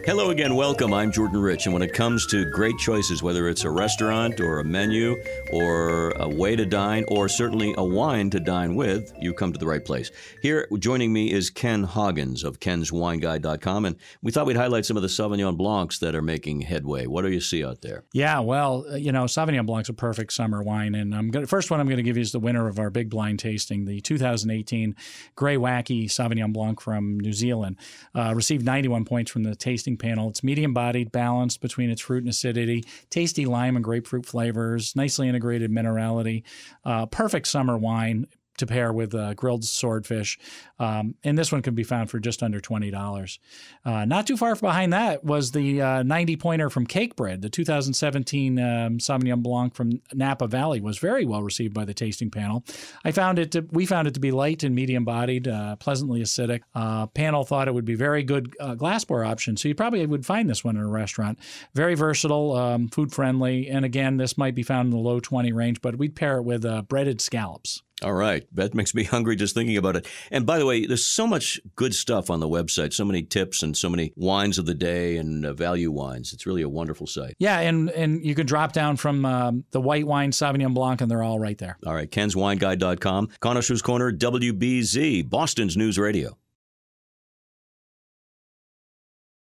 Hello again, welcome. I'm Jordan Rich, and when it comes to great choices, whether it's a restaurant or a menu or a way to dine or certainly a wine to dine with, you come to the right place. Here, joining me is Ken Hoggins of kenswineguide.com, and we thought we'd highlight some of the Sauvignon Blancs that are making headway. What do you see out there? Yeah, well, Sauvignon Blanc's a perfect summer wine, and first one I'm going to give you is the winner of our big blind tasting, the 2018 Grey Wacky Sauvignon Blanc from New Zealand. Received 91 points from the tasting panel. It's medium-bodied, balanced between its fruit and acidity, tasty lime and grapefruit flavors, nicely integrated minerality, perfect summer wine to pair with grilled swordfish. And this one can be found for just under $20. Not too far behind that was the 90-pointer from Cakebread. The 2017 Sauvignon Blanc from Napa Valley was very well received by the tasting panel. We found it to be light and medium-bodied, pleasantly acidic. Panel thought it would be very good glassware option, so you probably would find this one in a restaurant. Very versatile, food-friendly, and again, this might be found in the low 20 range, but we'd pair it with breaded scallops. All right. That makes me hungry just thinking about it. And by the way, there's so much good stuff on the website, so many tips and so many wines of the day and value wines. It's really a wonderful site. Yeah, and you can drop down from the white wine Sauvignon Blanc, and they're all right there. All right. kenswineguide.com. Connoisseur's Corner, WBZ, Boston's News Radio.